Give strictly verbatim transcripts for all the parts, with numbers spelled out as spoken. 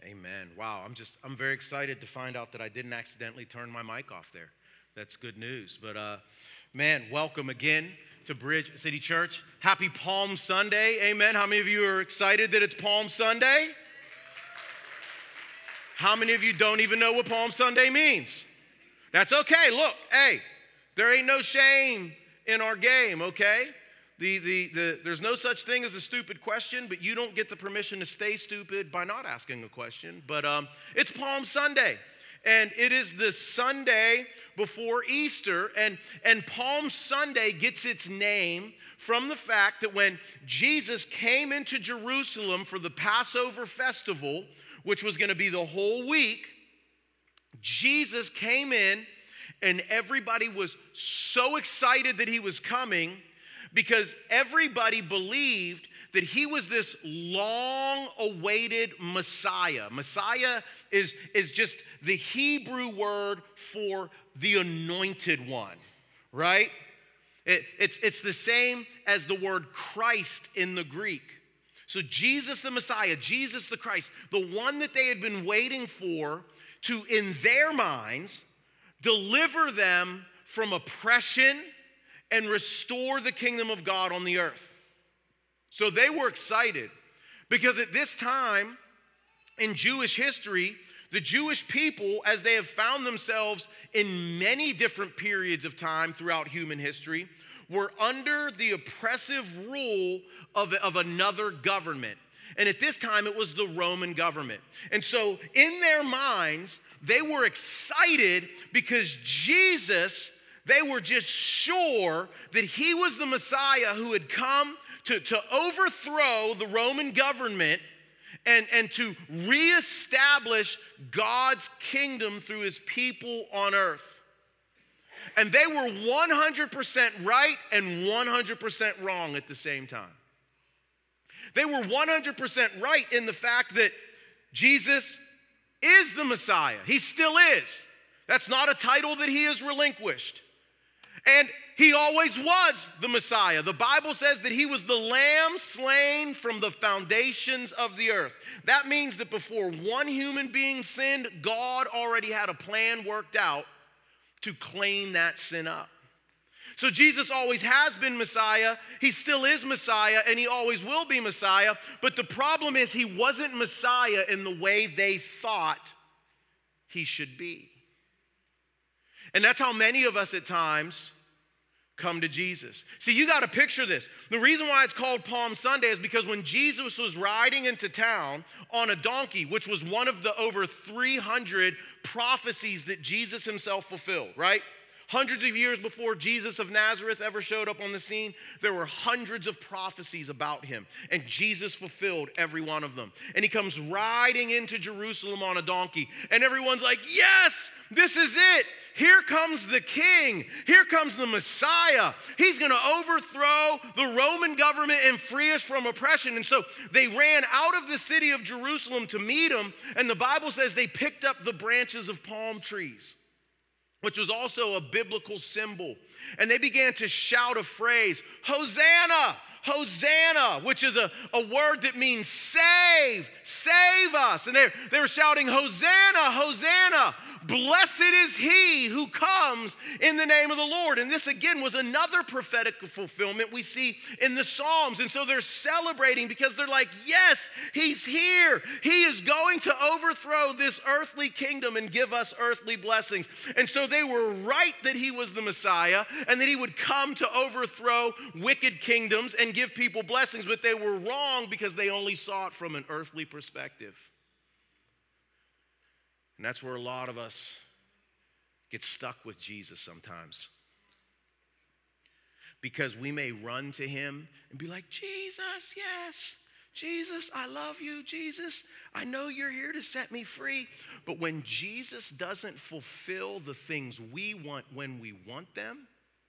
Amen. Wow, I'm just, I'm very excited to find out that I didn't accidentally turn my mic off there. That's good news. But uh, man, welcome again to Bridge City Church. Happy Palm Sunday. Amen. How many of you are excited that it's Palm Sunday? How many of you don't even know what Palm Sunday means? That's okay. Look, hey, there ain't no shame in our game, okay? The, the, the, there's no such thing as a stupid question, but you don't get the permission to stay stupid by not asking a question. But um, it's Palm Sunday, and it is the Sunday before Easter, and, and Palm Sunday gets its name from the fact that when Jesus came into Jerusalem for the Passover festival, which was going to be the whole week, Jesus came in, and everybody was so excited that he was coming because everybody believed that he was this long-awaited Messiah. Messiah is, is just the Hebrew word for the anointed one, right? It, it's, it's the same as the word Christ in the Greek. So Jesus the Messiah, Jesus the Christ, the one that they had been waiting for to, in their minds, deliver them from oppression and restore the kingdom of God on the earth. So they were excited because at this time in Jewish history, the Jewish people, as they have found themselves in many different periods of time throughout human history, were under the oppressive rule of, of another government. And at this time, it was the Roman government. And so in their minds, they were excited because Jesus, they were just sure that he was the Messiah who had come to, to overthrow the Roman government and, and to reestablish God's kingdom through his people on earth. And they were one hundred percent right and one hundred percent wrong at the same time. They were one hundred percent right in the fact that Jesus is the Messiah. He still is. That's not a title that he has relinquished. And he always was the Messiah. The Bible says that he was the lamb slain from the foundations of the earth. That means that before one human being sinned, God already had a plan worked out to clean that sin up. So Jesus always has been Messiah, he still is Messiah, and he always will be Messiah. But the problem is he wasn't Messiah in the way they thought he should be. And that's how many of us at times come to Jesus. See, you got to picture this. The reason why it's called Palm Sunday is because when Jesus was riding into town on a donkey, which was one of the over three hundred prophecies that Jesus himself fulfilled, right? Hundreds of years before Jesus of Nazareth ever showed up on the scene, there were hundreds of prophecies about him, and Jesus fulfilled every one of them. And he comes riding into Jerusalem on a donkey, and everyone's like, yes, this is it. Here comes the king. Here comes the Messiah. He's going to overthrow the Roman government and free us from oppression. And so they ran out of the city of Jerusalem to meet him, and the Bible says they picked up the branches of palm trees, which was also a biblical symbol. And they began to shout a phrase, Hosanna, Hosanna, which is a, a word that means save, save us. And they, they were shouting, Hosanna, Hosanna, blessed is he who comes in the name of the Lord. And this again was another prophetic fulfillment we see in the Psalms. And so they're celebrating because they're like, yes, he's here. He is going to overthrow this earthly kingdom and give us earthly blessings. And so they were right that he was the Messiah and that he would come to overthrow wicked kingdoms and give people blessings, but they were wrong because they only saw it from an earthly perspective. And that's where a lot of us get stuck with Jesus sometimes. Because we may run to him and be like, Jesus, yes, Jesus, I love you, Jesus. I know you're here to set me free. But when Jesus doesn't fulfill the things we want when we want them,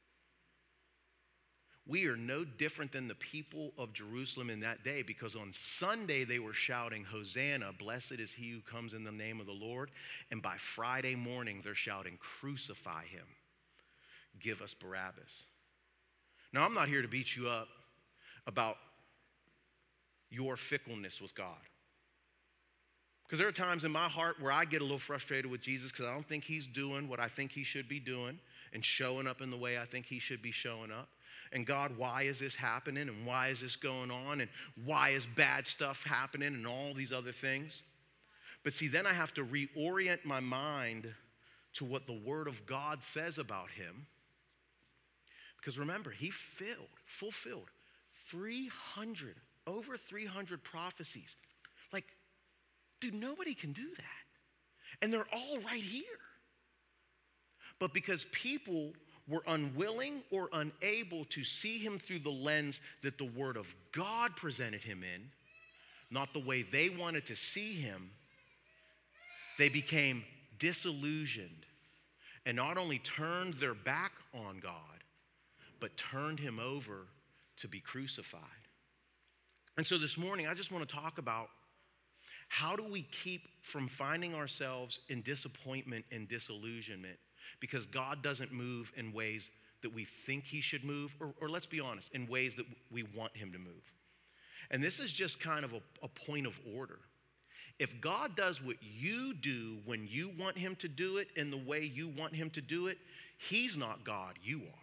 we are no different than the people of Jerusalem in that day, because on Sunday they were shouting, Hosanna, blessed is he who comes in the name of the Lord. And by Friday morning, they're shouting, crucify him. Give us Barabbas. Now, I'm not here to beat you up about your fickleness with God. Because there are times in my heart where I get a little frustrated with Jesus because I don't think he's doing what I think he should be doing and showing up in the way I think he should be showing up. And God, why is this happening? And why is this going on? And why is bad stuff happening? And all these other things. But see, then I have to reorient my mind to what the Word of God says about him. Because remember, he filled, fulfilled three hundred, over three hundred prophecies. Like, dude, nobody can do that. And they're all right here. But because people were unwilling or unable to see him through the lens that the Word of God presented him in, not the way they wanted to see him, they became disillusioned and not only turned their back on God, but turned him over to be crucified. And so this morning, I just want to talk about how do we keep from finding ourselves in disappointment and disillusionment because God doesn't move in ways that we think he should move, or, or let's be honest, in ways that we want him to move. And this is just kind of a, a point of order. If God does what you do when you want him to do it in the way you want him to do it, he's not God, you are.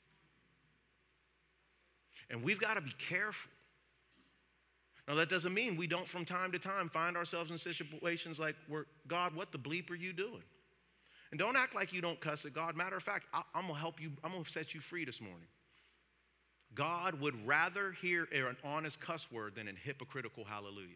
And we've got to be careful. Now, that doesn't mean we don't from time to time find ourselves in situations like, where, God, what the bleep are you doing? And don't act like you don't cuss at God. Matter of fact, I, I'm going to help you. I'm going to set you free this morning. God would rather hear an honest cuss word than a hypocritical hallelujah.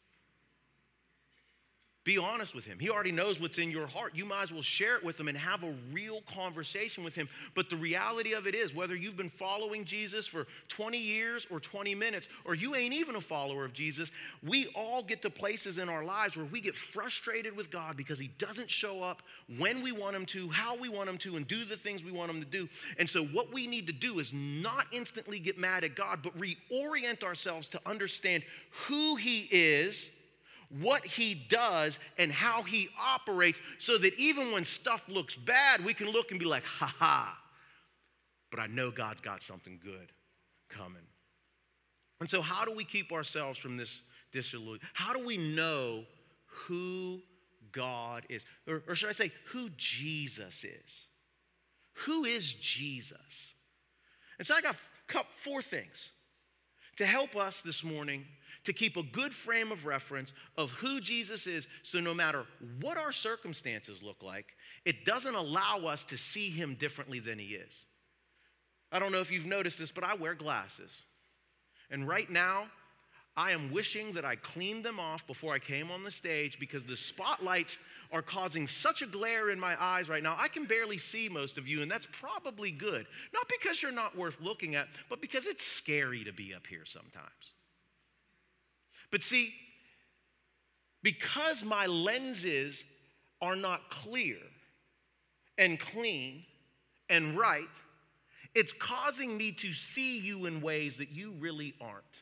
Be honest with him. He already knows what's in your heart. You might as well share it with him and have a real conversation with him. But the reality of it is, whether you've been following Jesus for twenty years or twenty minutes, or you ain't even a follower of Jesus, we all get to places in our lives where we get frustrated with God because he doesn't show up when we want him to, how we want him to, and do the things we want him to do. And so what we need to do is not instantly get mad at God, but reorient ourselves to understand who he is, what he does, and how he operates, so that even when stuff looks bad, we can look and be like, ha ha, but I know God's got something good coming. And so how do we keep ourselves from this disillusion? How do we know who God is? Or, or should I say, who Jesus is? Who is Jesus? And so I got four things to help us this morning to keep a good frame of reference of who Jesus is, so no matter what our circumstances look like, it doesn't allow us to see him differently than he is. I don't know if you've noticed this, but I wear glasses. And right now, I am wishing that I cleaned them off before I came on the stage because the spotlights are causing such a glare in my eyes right now. I can barely see most of you, and that's probably good. Not because you're not worth looking at, but because it's scary to be up here sometimes. But see, because my lenses are not clear and clean and right, it's causing me to see you in ways that you really aren't.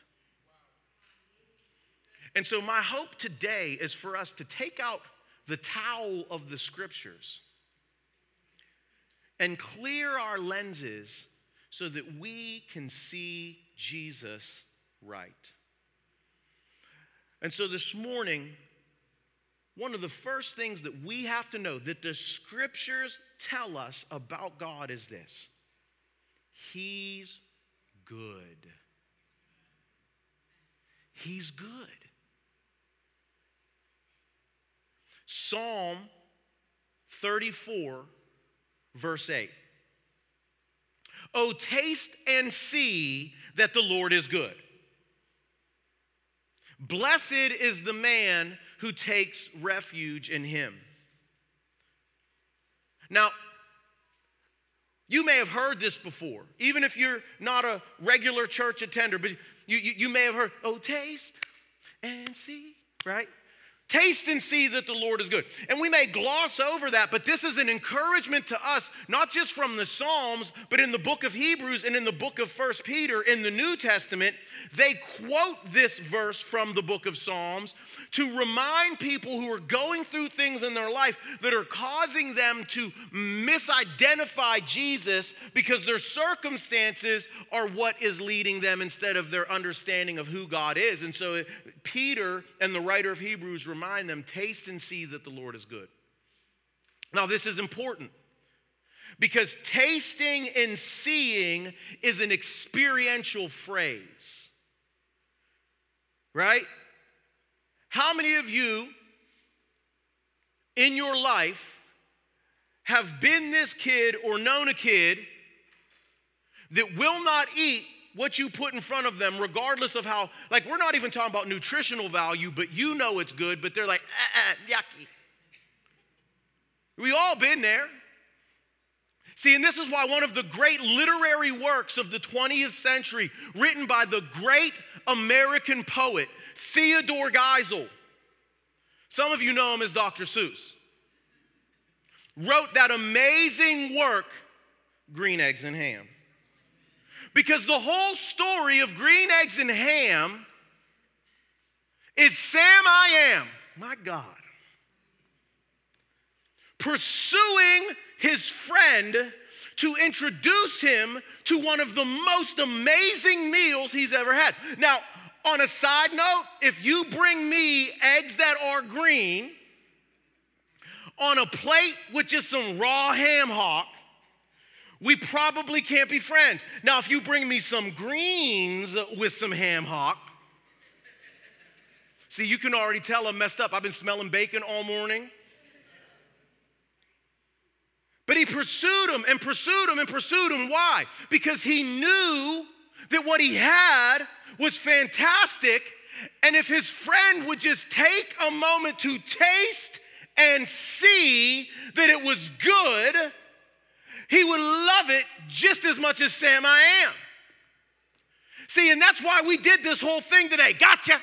And so my hope today is for us to take out the towel of the scriptures and clear our lenses so that we can see Jesus right. And so this morning, one of the first things that we have to know that the scriptures tell us about God is this: he's good. He's good. Psalm thirty-four, verse eight. Oh, taste and see that the Lord is good. Blessed is the man who takes refuge in him. Now, you may have heard this before, even if you're not a regular church attender, but you, you, you may have heard, oh, taste and see, right? Taste and see that the Lord is good. And we may gloss over that, but this is an encouragement to us, not just from the Psalms, but in the book of Hebrews and in the book of First Peter in the New Testament. They quote this verse from the book of Psalms to remind people who are going through things in their life that are causing them to misidentify Jesus because their circumstances are what is leading them instead of their understanding of who God is. And so Peter and the writer of Hebrews remind them, taste and see that the Lord is good. Now, this is important because tasting and seeing is an experiential phrase, right? How many of you in your life have been this kid or known a kid that will not eat what you put in front of them, regardless of how, like, we're not even talking about nutritional value, but you know it's good, but they're like, ah, ah, yucky. We all been there. See, and this is why one of the great literary works of the twentieth century, written by the great American poet, Theodore Geisel, some of you know him as Doctor Seuss, wrote that amazing work, Green Eggs and Ham. Because the whole story of Green Eggs and Ham is Sam I Am, my God, pursuing his friend to introduce him to one of the most amazing meals he's ever had. Now, on a side note, if you bring me eggs that are green on a plate with just some raw ham hock, we probably can't be friends. Now, if you bring me some greens with some ham hock, see, you can already tell I'm messed up. I've been smelling bacon all morning. But he pursued him and pursued him and pursued him. Why? Because he knew that what he had was fantastic, and if his friend would just take a moment to taste and see that it was good, he would love it just as much as Sam I Am. See, and that's why we did this whole thing today. Gotcha.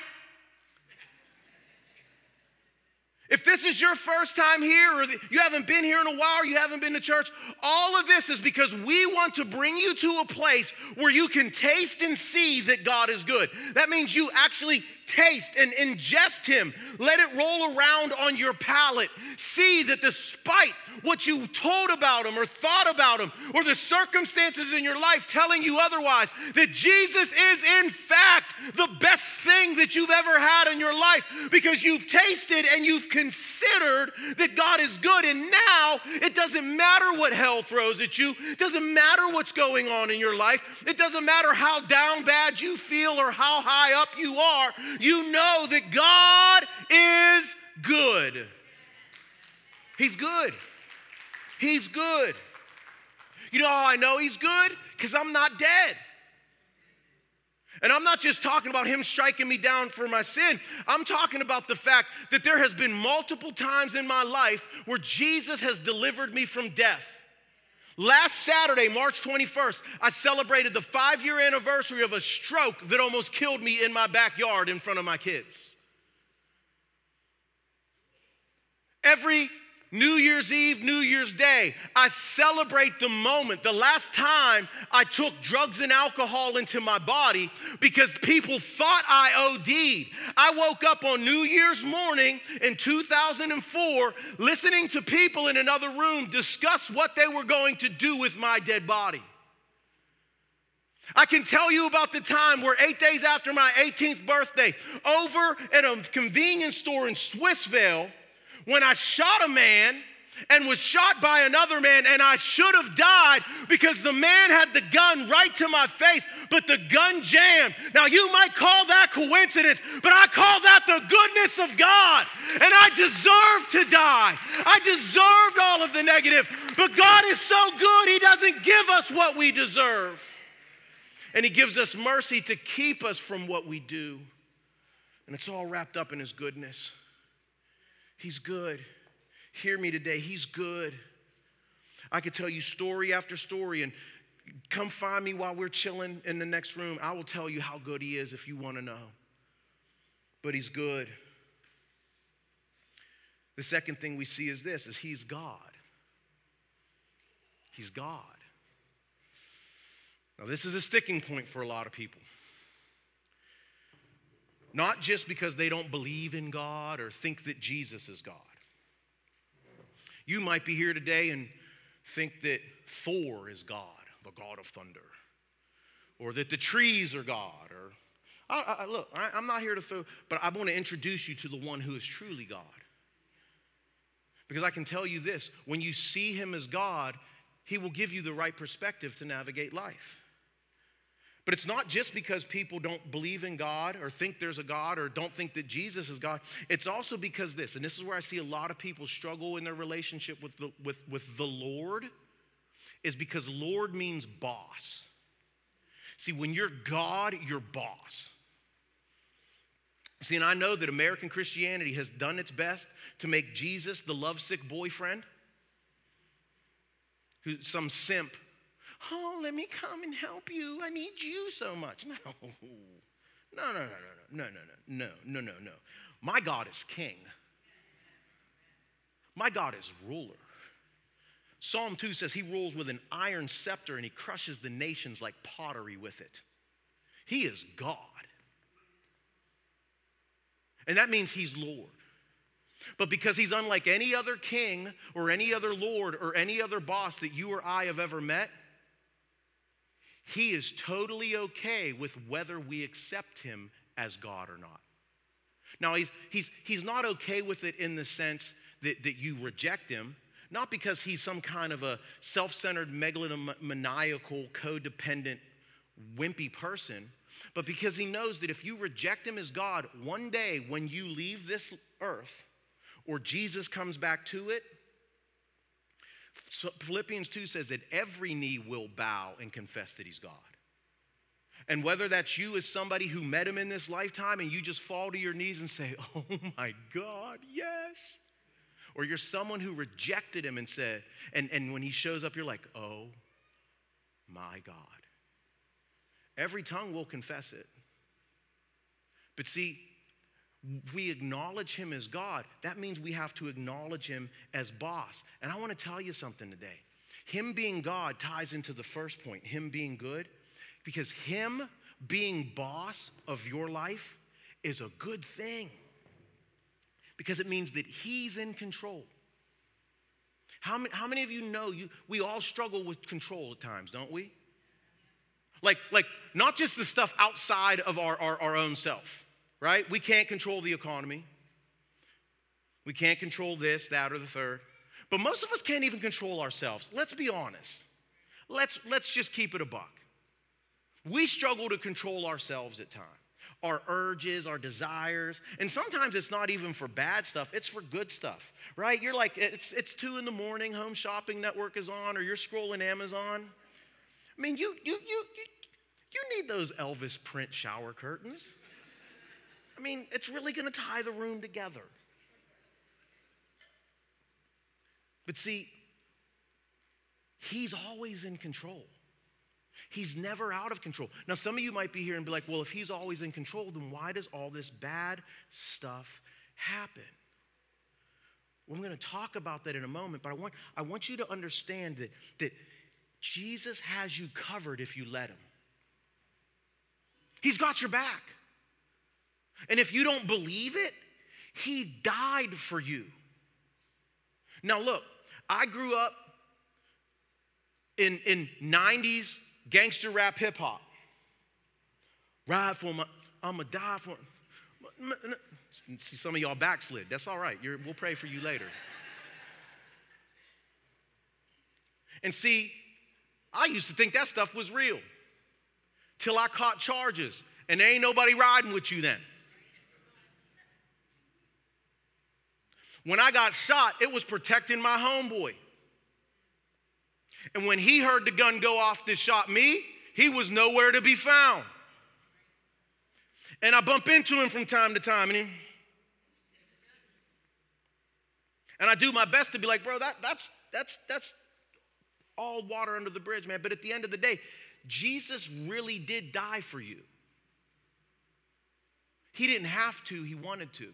If this is your first time here, or you haven't been here in a while, or you haven't been to church, all of this is because we want to bring you to a place where you can taste and see that God is good. That means you actually taste and ingest him. Let it roll around on your palate. See that despite what you told about him or thought about him, or the circumstances in your life telling you otherwise, that Jesus is in fact the best thing that you've ever had in your life, because you've tasted and you've considered that God is good. And now it doesn't matter what hell throws at you. It doesn't matter what's going on in your life. It doesn't matter how down bad you feel or how high up you are. You know that God is good. He's good. He's good. You know how I know he's good? Because I'm not dead. And I'm not just talking about him striking me down for my sin. I'm talking about the fact that there has been multiple times in my life where Jesus has delivered me from death. Last Saturday, March twenty-first, I celebrated the five-year anniversary of a stroke that almost killed me in my backyard in front of my kids. Every New Year's Eve, New Year's Day, I celebrate the moment, the last time I took drugs and alcohol into my body, because people thought I O D'd. I woke up on New Year's morning in two thousand four listening to people in another room discuss what they were going to do with my dead body. I can tell you about the time where eight days after my eighteenth birthday, over at a convenience store in Swissvale, when I shot a man and was shot by another man, and I should have died because the man had the gun right to my face, but the gun jammed. Now, you might call that coincidence, but I call that the goodness of God, and I deserved to die. I deserved all of the negative, but God is so good, he doesn't give us what we deserve, and he gives us mercy to keep us from what we do, and it's all wrapped up in his goodness. He's good. Hear me today. He's good. I could tell you story after story, and come find me while we're chilling in the next room. I will tell you how good he is if you want to know. But he's good. The second thing we see is this, is he's God. He's God. Now, this is a sticking point for a lot of people. Not just because they don't believe in God or think that Jesus is God. You might be here today and think that Thor is God, the God of thunder, or that the trees are God, or I, I, look, I, I'm not here to throw, but I want to introduce you to the one who is truly God. Because I can tell you this, when you see him as God, he will give you the right perspective to navigate life. But it's not just because people don't believe in God or think there's a God or don't think that Jesus is God. It's also because this, and this is where I see a lot of people struggle in their relationship with the, with, with the Lord, is because Lord means boss. See, when you're God, you're boss. See, and I know that American Christianity has done its best to make Jesus the lovesick boyfriend, who some simp. Oh, let me come and help you. I need you so much. No, no, no, no, no, no, no, no, no, no, no. My God is king. My God is ruler. Psalm two says he rules with an iron scepter and he crushes the nations like pottery with it. He is God. And that means he's Lord. But because he's unlike any other king or any other lord or any other boss that you or I have ever met, he is totally okay with whether we accept him as God or not. Now, he's, he's, he's not okay with it in the sense that, that you reject him, not because he's some kind of a self-centered, megalomaniacal, codependent, wimpy person, but because he knows that if you reject him as God, one day when you leave this earth or Jesus comes back to it, Philippians two says that every knee will bow and confess that he's God. And whether that's you as somebody who met him in this lifetime and you just fall to your knees and say, oh my God, yes. Or you're someone who rejected him and said, and, and when he shows up, you're like, oh my God. Every tongue will confess it. But see, we acknowledge him as God. That means we have to acknowledge him as boss. And I want to tell you something today. Him being God ties into the first point, him being good, because him being boss of your life is a good thing. Because it means that he's in control. How many, how many of you know you, we all struggle with control at times, don't we? Like, like not just the stuff outside of our, our, our own self, right? We can't control the economy. We can't control this, that, or the third. But most of us can't even control ourselves. Let's be honest. Let's, let's just keep it a buck. We struggle to control ourselves at times. Our urges, our desires, and sometimes it's not even for bad stuff, it's for good stuff, right? You're like, it's, it's two in the morning, Home Shopping Network is on, or you're scrolling Amazon. I mean, you, you, you, you, you need those Elvis print shower curtains. I mean, it's really gonna tie the room together. But see, he's always in control. He's never out of control. Now, some of you might be here and be like, well, if he's always in control, then why does all this bad stuff happen? Well, I'm going to talk about that in a moment, but I want, I want you to understand that, that Jesus has you covered if you let him. He's got your back. And if you don't believe it, he died for you. Now, look, I grew up in, in nineties gangster rap hip hop. Ride for my, I'ma die for. See, some of y'all backslid. That's all right. You're, we'll pray for you later. And see, I used to think that stuff was real till I caught charges, and there ain't nobody riding with you then. When I got shot, it was protecting my homeboy. And when he heard the gun go off that shot me, he was nowhere to be found. And I bump into him from time to time, and, he, and I do my best to be like, bro, that, that's, that's, that's all water under the bridge, man. But at the end of the day, Jesus really did die for you. He didn't have to, he wanted to.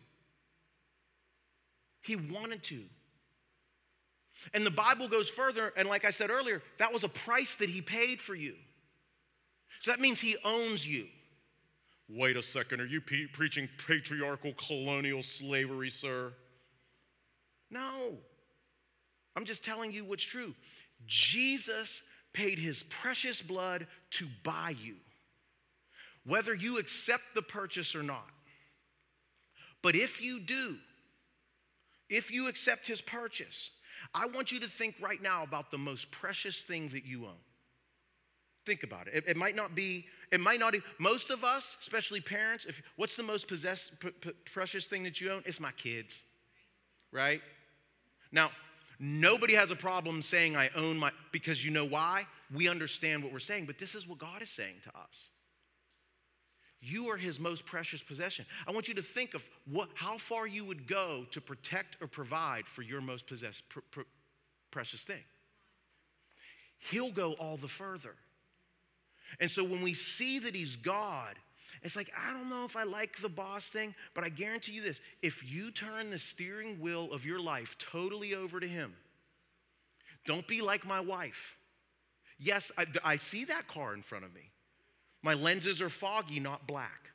He wanted to. And the Bible goes further, and like I said earlier, that was a price that he paid for you. So that means he owns you. Wait a second, are you pe- preaching patriarchal colonial slavery, sir? No. I'm just telling you what's true. Jesus paid his precious blood to buy you. whether you accept the purchase or not. But if you do, if you accept his purchase, I want you to think right now about the most precious thing that you own. Think about it. It, it might not be, it might not, most of us, especially parents, if what's the most possess, p- p- precious thing that you own? It's my kids, right? Now, nobody has a problem saying I own my, because you know why? We understand what we're saying, but this is what God is saying to us. You are his most precious possession. I want you to think of what, how far you would go to protect or provide for your most possess, pr- pr- precious thing. He'll go all the further. And so when we see that he's God, it's like, I don't know if I like the boss thing, but I guarantee you this. If you turn the steering wheel of your life totally over to him, don't be like my wife. Yes, I, I see that car in front of me. My lenses are foggy, not black.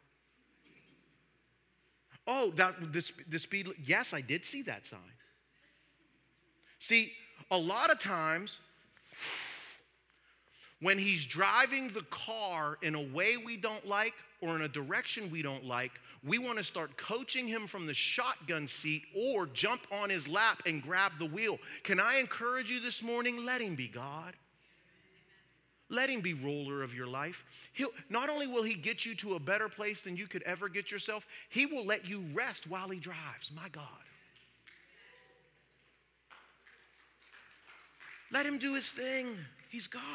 Oh, that the, the speed, yes, I did see that sign. See, a lot of times, when he's driving the car in a way we don't like or in a direction we don't like, we want to start coaching him from the shotgun seat or jump on his lap and grab the wheel. Can I encourage you this morning? Let him be God. Let him be ruler of your life. He'll, not only will he get you to a better place than you could ever get yourself, he will let you rest while he drives. My God. Let him do his thing. He's God.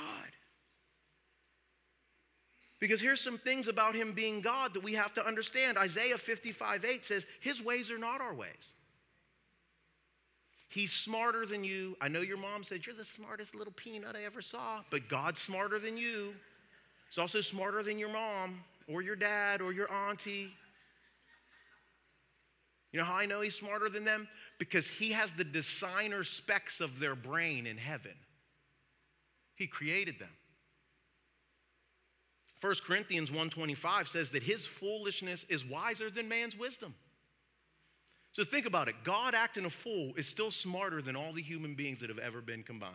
Because here's some things about him being God that we have to understand. Isaiah fifty-five eight says, his ways are not our ways. He's smarter than you. I know your mom said, you're the smartest little peanut I ever saw. But God's smarter than you. He's also smarter than your mom or your dad or your auntie. You know how I know he's smarter than them? Because he has the designer specs of their brain in heaven. He created them. First Corinthians one twenty-five says that his foolishness is wiser than man's wisdom. So think about it. God acting a fool is still smarter than all the human beings that have ever been combined.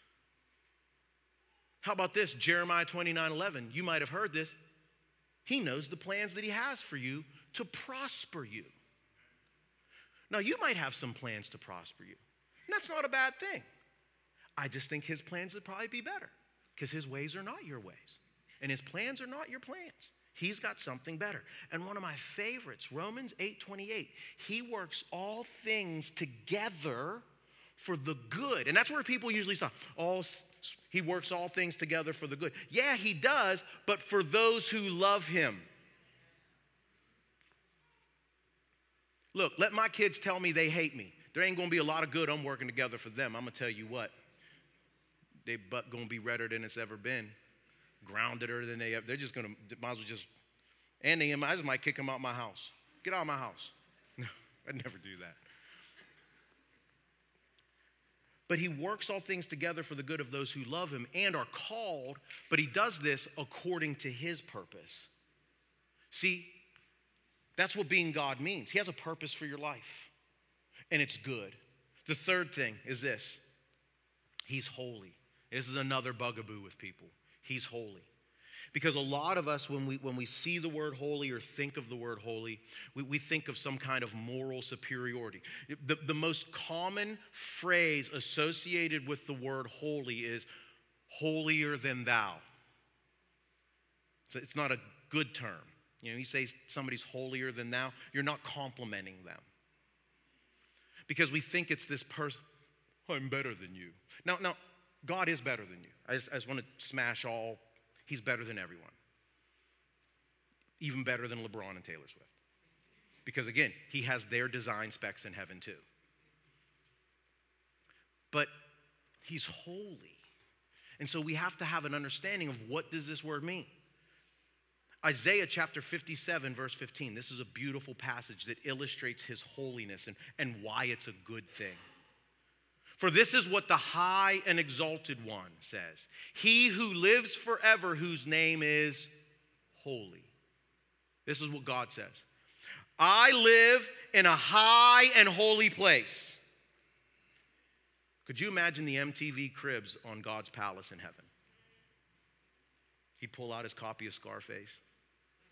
How about this? Jeremiah twenty-nine eleven. You might have heard this. He knows the plans that he has for you to prosper you. Now, you might have some plans to prosper you. And that's not a bad thing. I just think his plans would probably be better because his ways are not your ways. And his plans are not your plans. He's got something better. And one of my favorites, Romans eight twenty-eight. He works all things together for the good. And that's where people usually stop. All, he works all things together for the good. Yeah, he does, but for those who love him. Look, let my kids tell me they hate me. There ain't gonna be a lot of good I'm working together for them. I'm gonna tell you what. They butt gonna be redder than it's ever been. Groundeder than they have. They're just gonna, might as well just, and they, I just might kick them out of my house. Get out of my house. No, I'd never do that. But he works all things together for the good of those who love him and are called, but he does this according to his purpose. See, that's what being God means. He has a purpose for your life, and it's good. The third thing is this. He's holy. This is another bugaboo with people. He's holy. Because a lot of us, when we when we see the word holy or think of the word holy, we, we think of some kind of moral superiority. The, the most common phrase associated with the word holy is holier than thou. So it's not a good term. You know, you say somebody's holier than thou, you're not complimenting them. Because we think it's this person, I'm better than you. Now, now, God is better than you. I just, I just want to smash all, he's better than everyone. Even better than LeBron and Taylor Swift. Because again, he has their design specs in heaven too. But he's holy. And so we have to have an understanding of what does this word mean. Isaiah chapter fifty-seven, verse fifteen. This is a beautiful passage that illustrates his holiness and, and why it's a good thing. For this is what the high and exalted one says. He who lives forever, whose name is holy. This is what God says. I live in a high and holy place. Could you imagine the M T V cribs on God's palace in heaven? He'd pull out his copy of Scarface.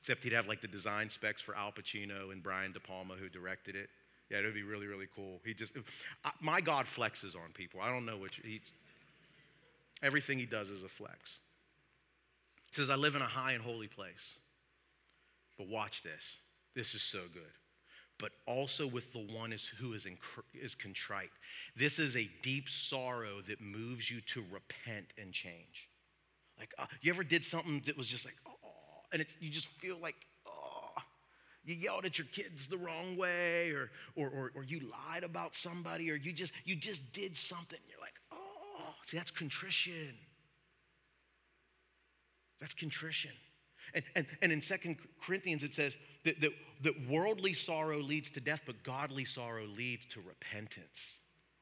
Except he'd have like the design specs for Al Pacino and Brian De Palma, who directed it. Yeah, it would be really, really cool. He just, I, my God flexes on people. I don't know which, he, everything he does is a flex. He says, I live in a high and holy place. But watch this. This is so good. But also with the one is, who is, in, is contrite. This is a deep sorrow that moves you to repent and change. Like, uh, you ever did something that was just like, oh, and it, you just feel like, oh, you yelled at your kids the wrong way, or, or, or, or you lied about somebody, or you just, you just did something. You're like, oh, see, that's contrition. That's contrition. And, and, and in Second Corinthians, it says that, that, that worldly sorrow leads to death, but godly sorrow leads to repentance.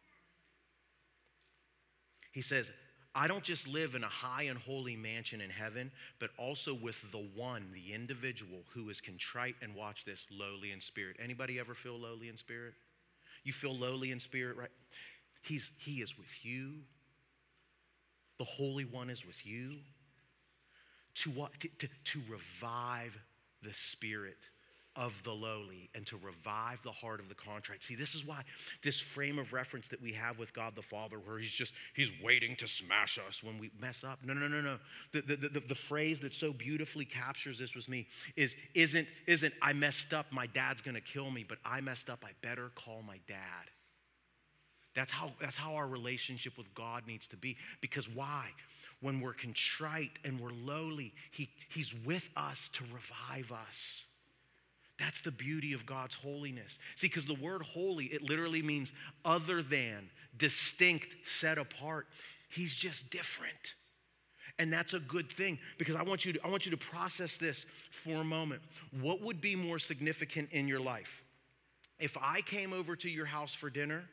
He says, I don't just live in a high and holy mansion in heaven, but also with the one, the individual who is contrite and, watch this, lowly in spirit. Anybody ever feel lowly in spirit? You feel lowly in spirit, right? He's, he is with you. The Holy One is with you. To what? To, to, to revive the spirit of the lowly and to revive the heart of the contrite. See, this is why this frame of reference that we have with God the Father, where he's just, he's waiting to smash us when we mess up. No, no, no, no. The, the, the, the phrase that so beautifully captures this with me is, isn't, isn't I messed up, my dad's gonna kill me, but I messed up, I better call my dad. That's how, that's how our relationship with God needs to be. Because why? When we're contrite and we're lowly, he, he's with us to revive us. That's the beauty of God's holiness. See, because the word holy, it literally means other than, distinct, set apart. He's just different. And that's a good thing, because I want you to, I want you to process this for a moment. What would be more significant in your life? If I came over to your house for dinner,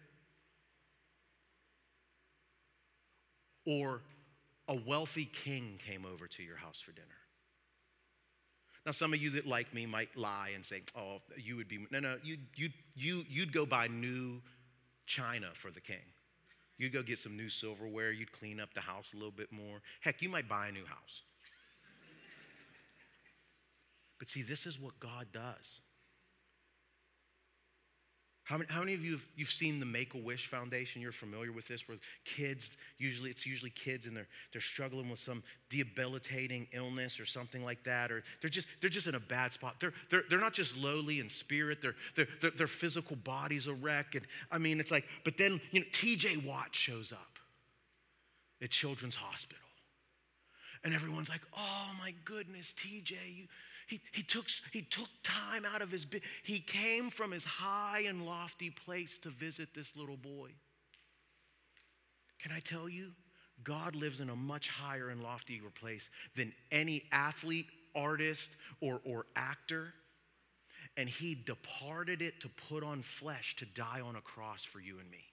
or a wealthy king came over to your house for dinner? Now, some of you that like me might lie and say, oh, you would be, no, no, you, you, you, you'd go buy new china for the king. You'd go get some new silverware. You'd clean up the house a little bit more. Heck, you might buy a new house. But see, this is what God does. How many, how many of you have you've seen the Make-A-Wish Foundation? You're familiar with this, where kids, usually it's usually kids, and they're they're struggling with some debilitating illness or something like that, or they're just they're just in a bad spot. They're they're they're not just lowly in spirit, they're they're, they're their physical body's a wreck. And I mean, it's like, but then you know, T J Watt shows up at Children's Hospital, and everyone's like, oh my goodness, T J, you. He, he, took, he took time out of his, he came from his high and lofty place to visit this little boy. Can I tell you, God lives in a much higher and loftier place than any athlete, artist, or, or actor. And he departed it to put on flesh, to die on a cross for you and me.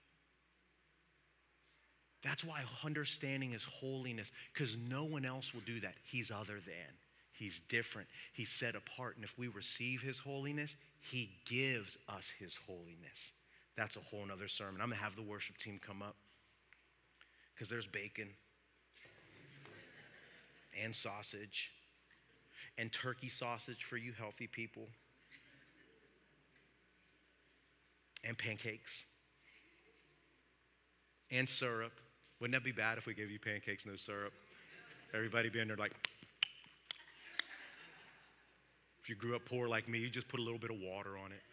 That's why understanding his holiness, because no one else will do that. He's other than. He's different. He's set apart. And if we receive his holiness, he gives us his holiness. That's a whole nother sermon. I'm going to have the worship team come up, because there's bacon and sausage and turkey sausage for you healthy people, and pancakes and syrup. Wouldn't that be bad if we gave you pancakes, no syrup? Everybody being there like... If you grew up poor like me, you just put a little bit of water on it.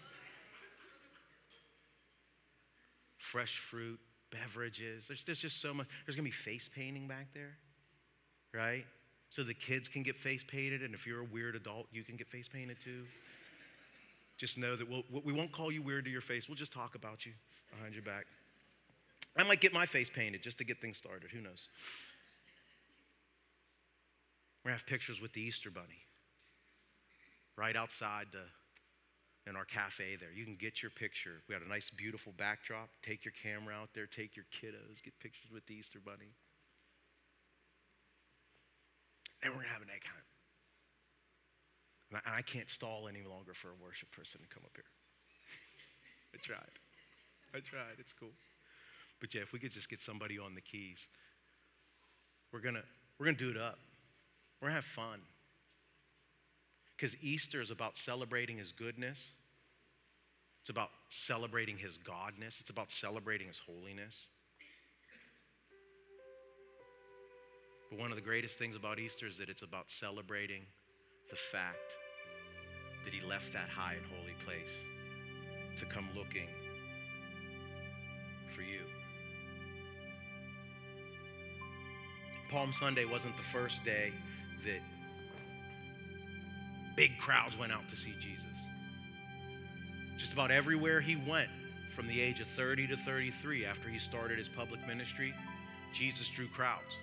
Fresh fruit, beverages. There's, there's just so much. There's going to be face painting back there, right? So the kids can get face painted, and if you're a weird adult, you can get face painted too. Just know that we'll, we won't call you weird to your face. We'll just talk about you behind your back. I might get my face painted just to get things started. Who knows? We're going to have pictures with the Easter Bunny right outside the, in our cafe there. You can get your picture. We got a nice, beautiful backdrop. Take your camera out there. Take your kiddos. Get pictures with the Easter Bunny. And we're going to have an egg hunt. And I, and I can't stall any longer for a worship person to come up here. I tried. I tried. It's cool. But yeah, if we could just get somebody on the keys, we're going to we're gonna do it up. We're going to have fun. Because Easter is about celebrating his goodness. It's about celebrating his godness. It's about celebrating his holiness. But one of the greatest things about Easter is that it's about celebrating the fact that he left that high and holy place to come looking for you. Palm Sunday wasn't the first day that big crowds went out to see Jesus. Just about everywhere he went, from the age of thirty to thirty-three, after he started his public ministry, Jesus drew crowds.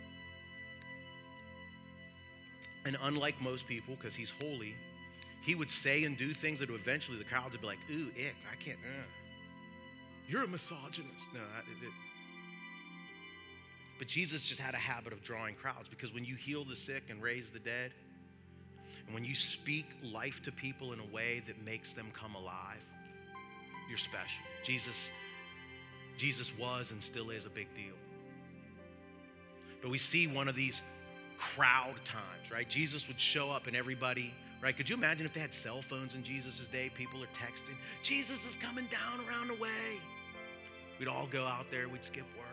And unlike most people, because he's holy, he would say and do things that eventually the crowds would be like, ooh, ick, I can't, uh. You're a misogynist. No, I did it. But Jesus just had a habit of drawing crowds, because when you heal the sick and raise the dead, and when you speak life to people in a way that makes them come alive, you're special. Jesus, Jesus was and still is a big deal. But we see one of these crowd times, right? Jesus would show up and everybody, right? Could you imagine if they had cell phones in Jesus' day? People are texting, Jesus is coming down around the way. We'd all go out there, we'd skip work.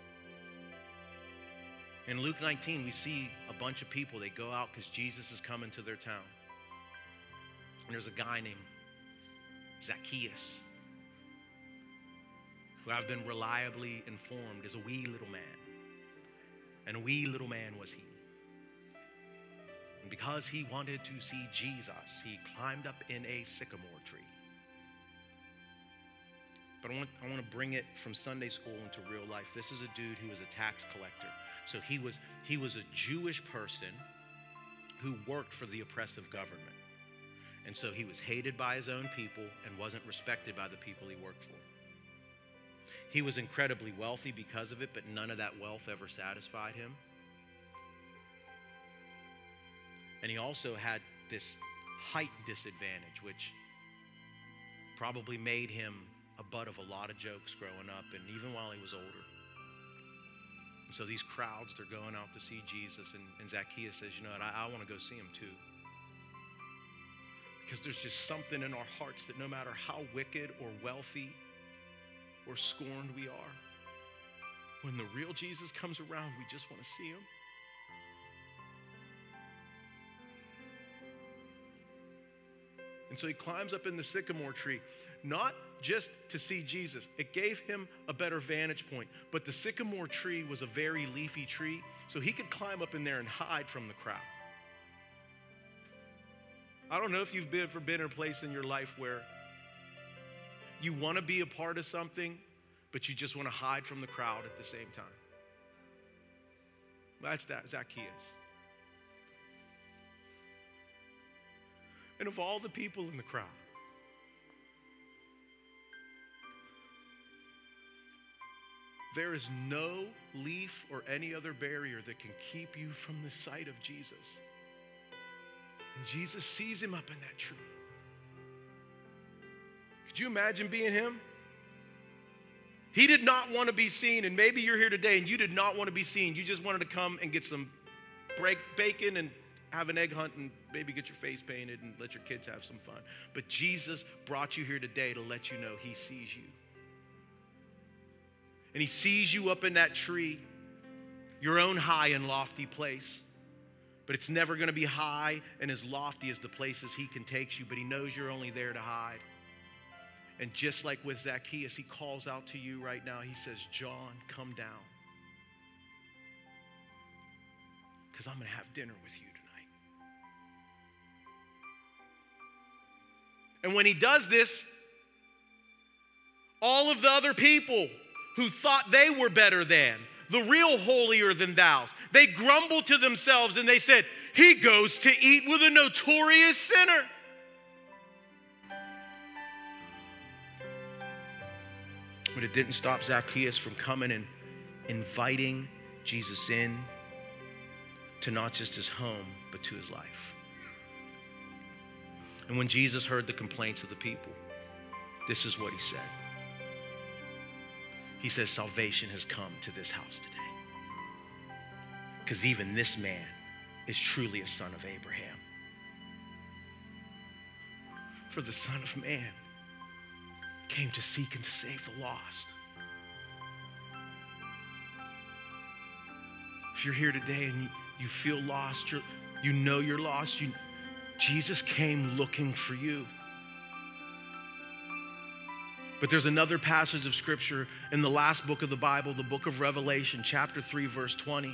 In Luke nineteen, we see a bunch of people, they go out because Jesus is coming to their town. And there's a guy named Zacchaeus, who I've been reliably informed is a wee little man. And a wee little man was he. And because he wanted to see Jesus, he climbed up in a sycamore tree. But I want, I want to bring it from Sunday school into real life. This is a dude who was a tax collector. So he was, he was a Jewish person who worked for the oppressive government. And so he was hated by his own people and wasn't respected by the people he worked for. He was incredibly wealthy because of it, but none of that wealth ever satisfied him. And he also had this height disadvantage, which probably made him a butt of a lot of jokes growing up, and even while he was older. And so these crowds, they're going out to see Jesus, and, and Zacchaeus says, you know what, I, I want to go see him too. Because there's just something in our hearts that no matter how wicked or wealthy or scorned we are, when the real Jesus comes around, we just want to see him. And so he climbs up in the sycamore tree, not just to see Jesus. It gave him a better vantage point. But the sycamore tree was a very leafy tree, so he could climb up in there and hide from the crowd. I don't know if you've been, ever been in a place in your life where you want to be a part of something, but you just want to hide from the crowd at the same time. That's that, Zacchaeus. And of all the people in the crowd, there is no leaf or any other barrier that can keep you from the sight of Jesus. And Jesus sees him up in that tree. Could you imagine being him? He did not want to be seen, and maybe you're here today and you did not want to be seen. You just wanted to come and get some break bacon and have an egg hunt and maybe get your face painted and let your kids have some fun. But Jesus brought you here today to let you know he sees you. And he sees you up in that tree, your own high and lofty place. But it's never going to be high and as lofty as the places he can take you, but he knows you're only there to hide. And just like with Zacchaeus, he calls out to you right now. He says, John, come down. Because I'm going to have dinner with you tonight. And when he does this, all of the other people who thought they were better than, the real holier than thous, they grumbled to themselves and they said, he goes to eat with a notorious sinner. But it didn't stop Zacchaeus from coming and inviting Jesus in to not just his home, but to his life. And when Jesus heard the complaints of the people, this is what he said. He says, salvation has come to this house today. Because even this man is truly a son of Abraham. For the Son of Man came to seek and to save the lost. If you're here today and you, you feel lost, you're, you know you're lost, you, Jesus came looking for you. But there's another passage of scripture in the last book of the Bible, the book of Revelation, chapter three, verse twenty.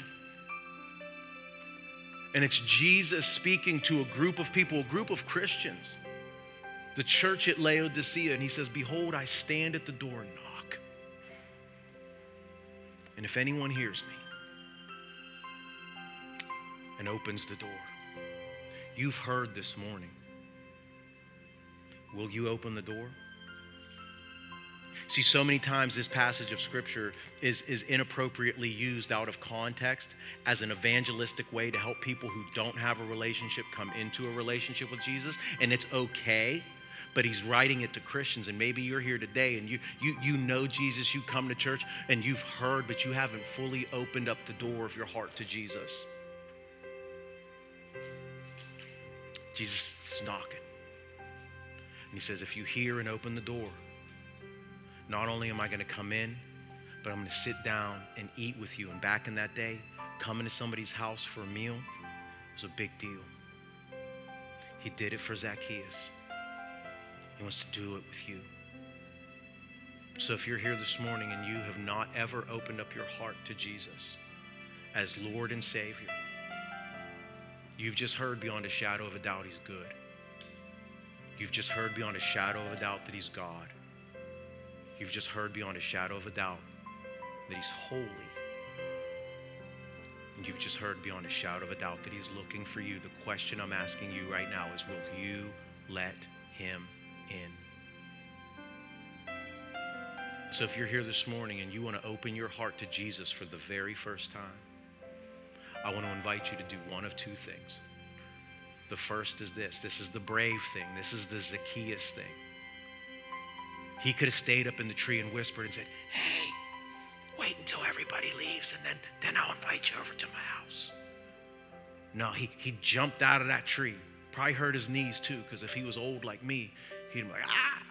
And it's Jesus speaking to a group of people, a group of Christians, the church at Laodicea. And he says, behold, I stand at the door and knock. And if anyone hears me and opens the door, you've heard this morning. Will you open the door? See, so many times this passage of scripture is, is inappropriately used out of context as an evangelistic way to help people who don't have a relationship come into a relationship with Jesus, and it's okay, but he's writing it to Christians. And maybe you're here today and you, you, you know Jesus, you come to church and you've heard, but you haven't fully opened up the door of your heart to Jesus. Jesus is knocking. And he says, if you hear and open the door, not only am I going to come in, but I'm going to sit down and eat with you. And back in that day, coming to somebody's house for a meal was a big deal. He did it for Zacchaeus. He wants to do it with you. So if you're here this morning and you have not ever opened up your heart to Jesus as Lord and Savior, you've just heard beyond a shadow of a doubt he's good. You've just heard beyond a shadow of a doubt that he's God. You've just heard beyond a shadow of a doubt that he's holy. And you've just heard beyond a shadow of a doubt that he's looking for you. The question I'm asking you right now is, will you let him in? So if you're here this morning and you want to open your heart to Jesus for the very first time, I want to invite you to do one of two things. The first is this. This is the brave thing. This is the Zacchaeus thing. He could have stayed up in the tree and whispered and said, hey, wait until everybody leaves and then, then I'll invite you over to my house. No, he, he jumped out of that tree. Probably hurt his knees too, because if he was old like me, he'd be like, ah.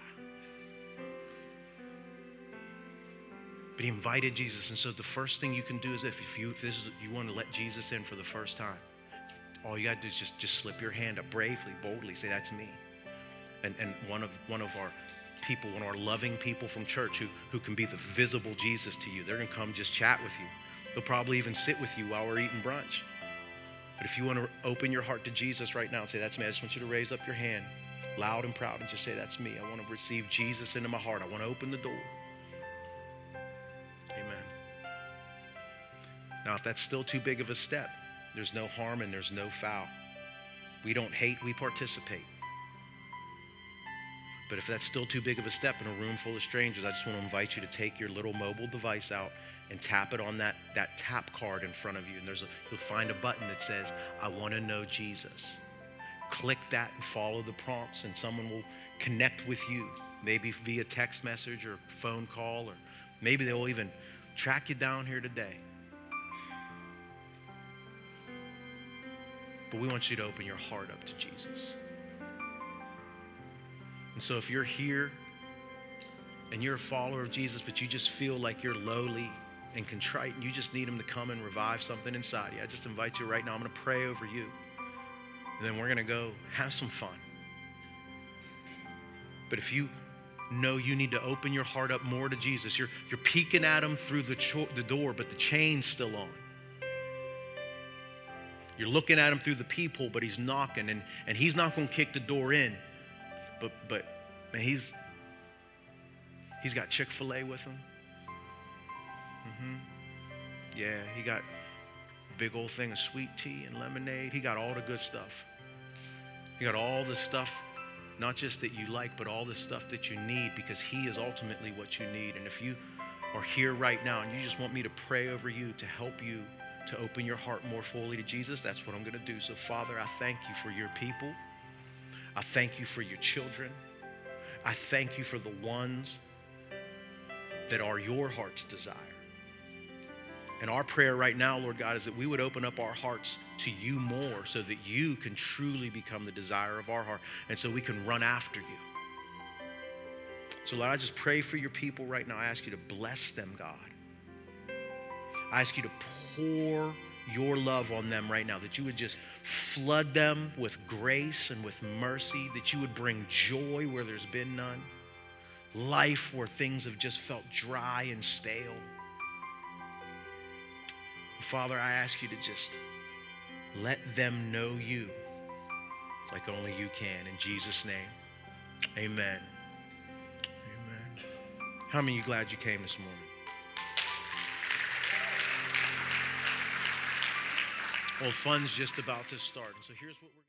But he invited Jesus. And so the first thing you can do is if, if, you, if this is, you want to let Jesus in for the first time, all you got to do is just, just slip your hand up bravely, boldly, say, that's me. And, and one of one of our people, one of our loving people from church who, who can be the visible Jesus to you, they're going to come just chat with you. They'll probably even sit with you while we're eating brunch. But if you want to open your heart to Jesus right now and say, that's me, I just want you to raise up your hand loud and proud and just say, that's me. I want to receive Jesus into my heart. I want to open the door. Amen. Now, if that's still too big of a step, there's no harm and there's no foul. We don't hate, we participate. But if that's still too big of a step in a room full of strangers, I just want to invite you to take your little mobile device out and tap it on that, that tap card in front of you. And there's a, you'll find a button that says, I want to know Jesus. Click that and follow the prompts, and someone will connect with you, maybe via text message or phone call, or maybe they'll even track you down here today. But we want you to open your heart up to Jesus. And so if you're here and you're a follower of Jesus, but you just feel like you're lowly and contrite and you just need him to come and revive something inside you, I just invite you right now. I'm going to pray over you. And then we're going to go have some fun. But if you know you need to open your heart up more to Jesus, you're, you're peeking at him through the, cho- the door, but the chain's still on. You're looking at him through the peephole, but he's knocking, and, and he's not going to kick the door in. But but man, he's he's got Chick-fil-A with him. Mm-hmm. Yeah, he got a big old thing of sweet tea and lemonade. He got all the good stuff. He got all the stuff, not just that you like, but all the stuff that you need, because he is ultimately what you need. And if you are here right now and you just want me to pray over you to help you to open your heart more fully to Jesus, that's what I'm going to do. So Father, I thank you for your people. I thank you for your children. I thank you for the ones that are your heart's desire. And our prayer right now, Lord God, is that we would open up our hearts to you more so that you can truly become the desire of our heart and so we can run after you. So, Lord, I just pray for your people right now. I ask you to bless them, God. I ask you to pour your love on them right now, that you would just flood them with grace and with mercy, that you would bring joy where there's been none, life where things have just felt dry and stale. Father, I ask you to just let them know you like only you can. In Jesus' name, amen. Amen. How many of you glad you came this morning? Well, fun's just about to start. And so here's what we're